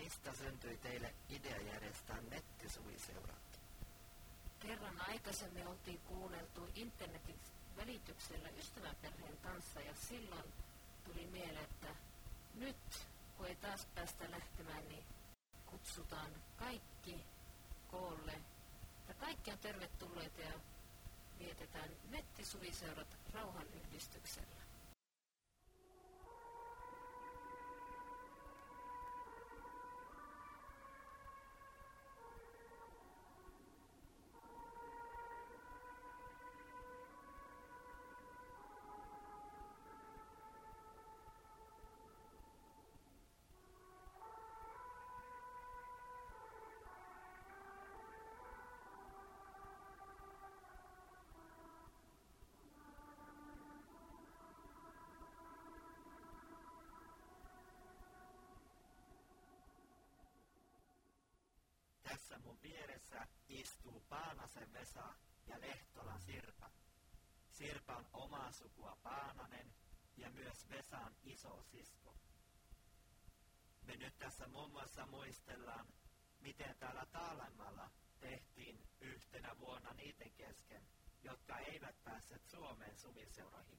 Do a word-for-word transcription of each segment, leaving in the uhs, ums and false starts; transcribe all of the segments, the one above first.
Mistä syntyi teille idea järjestää nettisuviseurat? Kerran aikaisemmin oltiin kuunneltu internetin välityksellä ystäväperheen kanssa ja silloin tuli mieleen, että nyt kun ei taas päästä lähtemään, niin kutsutaan kaikki koolle. Ja kaikki on tervetulleita ja vietetään nettisuviseurat rauhanyhdistyksellä. Tässä mun vieressä istuu Paanasen Vesa ja Lehtolan Sirpa. Sirpa on omaa sukua Paananen ja myös Vesan isosisko. Me nyt tässä muun muassa muistellaan, miten täällä Taalemmalla tehtiin yhtenä vuonna niiden kesken, jotka eivät päässeet Suomeen suviseuroihin.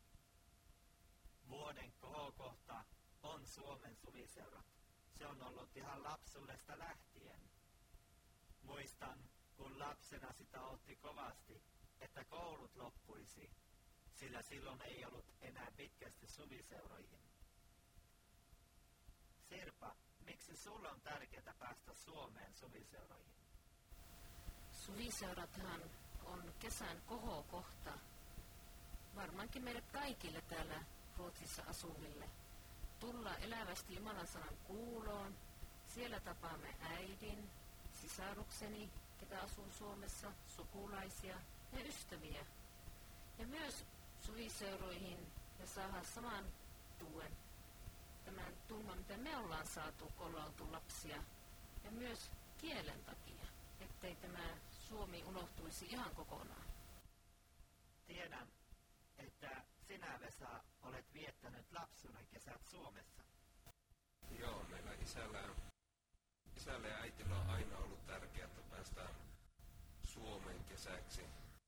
Vuoden kohokohta on Suomen suviseurat. Se on ollut ihan lapsuudesta lähtien. Muistan, kun lapsena sitä otti kovasti, että koulut loppuisi, sillä silloin ei ollut enää pitkästi suviseuroihin. Sirpa, miksi sulle on tärkeää päästä Suomeen suviseuroihin? Suviseurathan on kesän kohokohta. Varmaankin meille kaikille täällä Ruotsissa asuville. Tulla elävästi Jumalan sanan kuuloon. Siellä tapaamme äidin, sisarukseni, ketä asuu Suomessa, sukulaisia ja ystäviä. Ja myös suviseuroihin ja saada saman tuen, tämän tunnon, mitä me ollaan saatu, kun ollaan oltu lapsia. Ja myös kielen takia, ettei tämä Suomi unohtuisi ihan kokonaan. Tiedän, että sinä, Vesa, olet viettänyt lapsuuden kesät Suomessa. Joo, meillä isällä, isällä ja äitillä on aina ollut tärkeää, että päästään Suomeen kesäksi.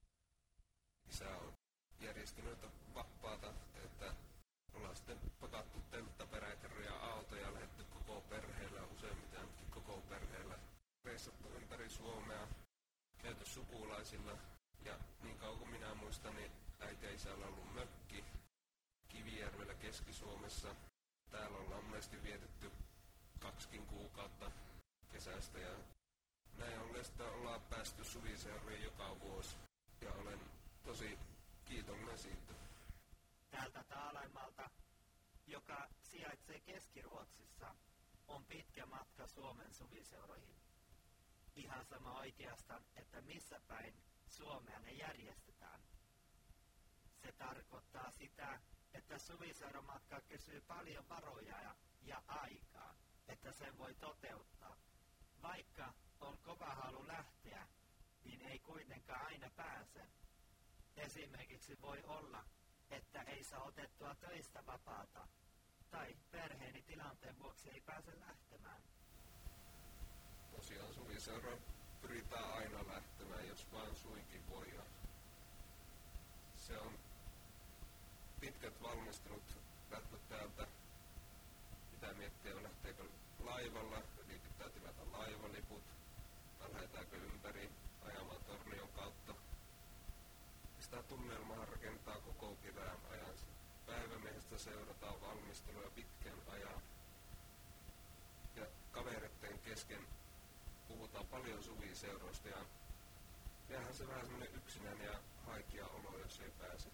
Isä on järjestänyt vapaata, että ollaan sitten pakattu telttaperäkerroja autoja ja lähdetty koko perheellä, useimmiten koko perheellä reissattu ympäri Suomea, käyty sukulaisilla. Ja niin kauan kuin minä muistan, niin äiti ja isällä on ollut mökki Kivijärvellä Keski-Suomessa. Täällä ollaan monesti vietetty kaksikin kuukautta kesästä ja näin ollen sitä ollaan päästy suviseuroihin joka vuosi ja olen tosi kiitollinen siitä. Täältä Taalemmalta, joka sijaitsee Keski-Ruotsissa, on pitkä matka Suomen suviseuroihin. Ihan sama oikeastaan, että missä päin Suomea ne järjestetään. Se tarkoittaa sitä, että suviseuramatka kysyy paljon varoja ja, ja aikaa, että sen voi toteuttaa. Vaikka on kova halu lähteä, niin ei kuitenkaan aina pääse. Esimerkiksi voi olla, että ei saa otettua töistä vapaata, tai perheeni tilanteen vuoksi ei pääse lähtemään. Tosiaan suviseura pyritään aina lähtemään, jos vaan suinkin voidaan. Se on pitkät valmistelut lähteä täältä. Pitää miettiä, lähteekö laivalla, eli pitää tilata laivaliput, vai lähdetäänkö ympäri ajamaan Tornion kautta. Sitä tunnelmaa rakentaa koko kevään ajan. Päivämiehestä seurataan valmistelua pitkän ajan. Ja kavereiden kesken puhutaan paljon suviseuroista ja jäähän se vähän semmoinen yksinäinen ja haikea olo, jos ei pääse.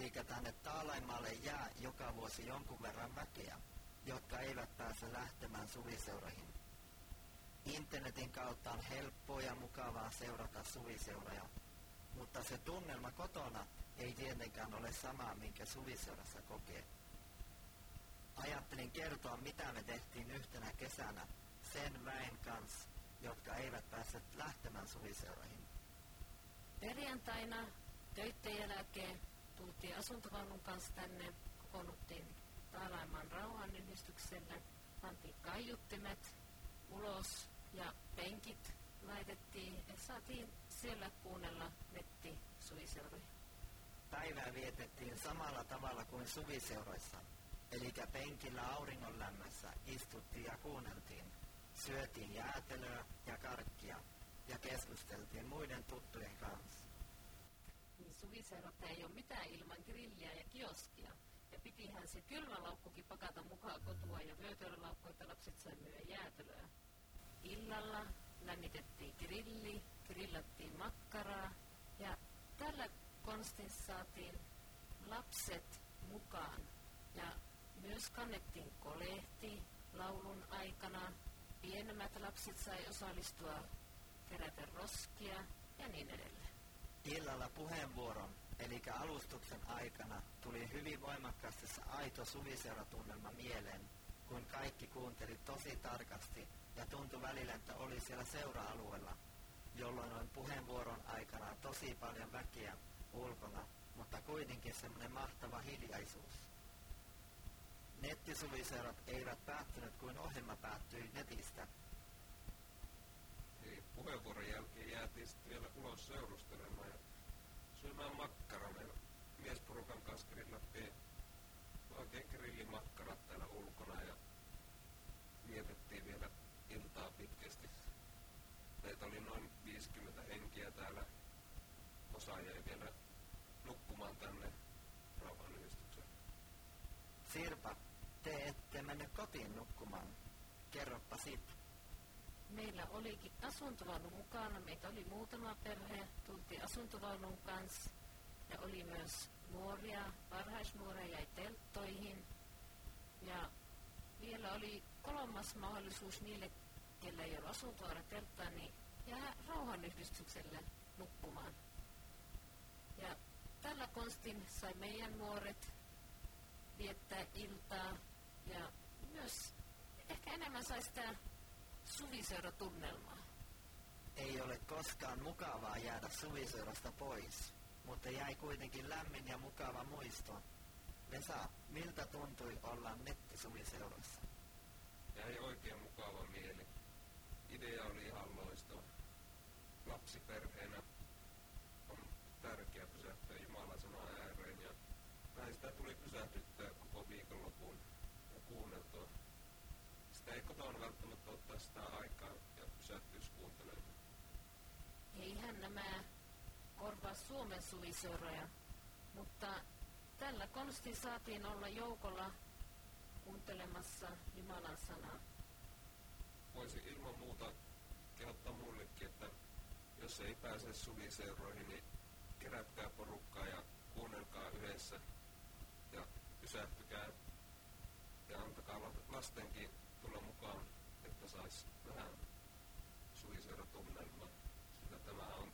Eli tänne Taalaimaalle jää joka vuosi jonkun verran väkeä, jotka eivät pääse lähtemään suviseuroihin. Internetin kautta on helppoa ja mukavaa seurata suviseuroja, mutta se tunnelma kotona ei tietenkään ole sama, minkä suviseurassa kokee. Ajattelin kertoa, mitä me tehtiin yhtenä kesänä sen väen kanssa, jotka eivät päässeet lähtemään suviseuroihin. Perjantaina töitten jälkeen tultiin asuntovaunun kanssa tänne, kokoonnuttiin Taalaimaan rauhanyhdistykselle, pantiin kaiuttimet ulos ja penkit laitettiin ja saatiin siellä kuunnella netti suviseuroja. Päivää vietettiin samalla tavalla kuin suviseuroissa, eli penkillä auringon lämmössä istuttiin ja kuunneltiin, syötiin jäätelöä ja karkkia ja keskusteltiin muiden tuttujen kanssa. Niin suviseurotta ei ole mitään ilman grilliä ja kioskia. Ja pitihän se kylmälaukkukin pakata mukaan kotua ja vyötärölaukku, että lapset sai myydä jäätelöä. Illalla lämmitettiin grilli, grillattiin makkaraa ja tällä konstin saatiin lapset mukaan. Ja myös kannettiin kolehti laulun aikana. Pienemmät lapset sai osallistua, kerätä roskia ja niin edelleen. Illalla puheenvuoron, eli alustuksen aikana, tuli hyvin voimakkaasti se aito suviseuratunnelma mieleen, kun kaikki kuunteli tosi tarkasti ja tuntui välillä, että oli siellä seura-alueella, jolloin on puheenvuoron aikana tosi paljon väkeä ulkona, mutta kuitenkin semmoinen mahtava hiljaisuus. Nettisuviseurat eivät päättyneet kuin ohjelma päättyi netistä. Eli puheenvuoron jälkeen jäätiin sitten vielä ulos seurustelemaan ja syömään makkaraa. Meillä miesporukan kanssa grillattiin oikein grillimakkarat täällä ulkona ja vietettiin vielä iltaa pitkästi. Meitä oli noin viisikymmentä henkiä täällä. Osa jäi vielä nukkumaan tänne rauhanyhdistykseen. Sirpa, te ette mennyt kotiin nukkumaan. Kerropa siitä. Meillä olikin asuntovaunu mukana. Meitä oli muutama perhe. Tultiin asuntovaunun kanssa. Ja oli myös nuoria, varhaisnuoria jäi telttoihin. Ja vielä oli kolmas mahdollisuus niille, kellä ei ole asuntovaunu telttaa, niin jää rauhanyhdistykselle nukkumaan. Ja tällä konstin sai meidän nuoret viettää iltaa ja myös ehkä enemmän sai sitä suviseuratunnelmaa. Ei ole koskaan mukavaa jäädä suviseurasta pois, mutta jäi kuitenkin lämmin ja mukava muisto. Vesa, miltä tuntui olla nettisuviseuroissa? Jäi oikein mukava mieli. Idea oli ihan loistava. Lapsiperheenä on tärkeää pysähtyä Jumalan sanan ääreen ja näin sitä tuli pysähdyttyä koko viikonlopun ja kuunneltua. Sitä ei kotona välttämättä ottaa sitä aikaa ja pysähtyisi kuuntelemaan. Eihän nämä korvaa Suomen suviseuroja, mutta tällä konstin saatiin olla joukolla kuuntelemassa Jumalan sanaa. Voisi ilman muuta kehottaa muillekin, että jos ei pääse suviseuroihin, niin kerätkää porukkaa ja kuunnelkaa yhdessä ja pysähtykää ja antakaa lastenkin tulla mukaan, että saisi vähän suviseuratunnelmaa, sillä tämä on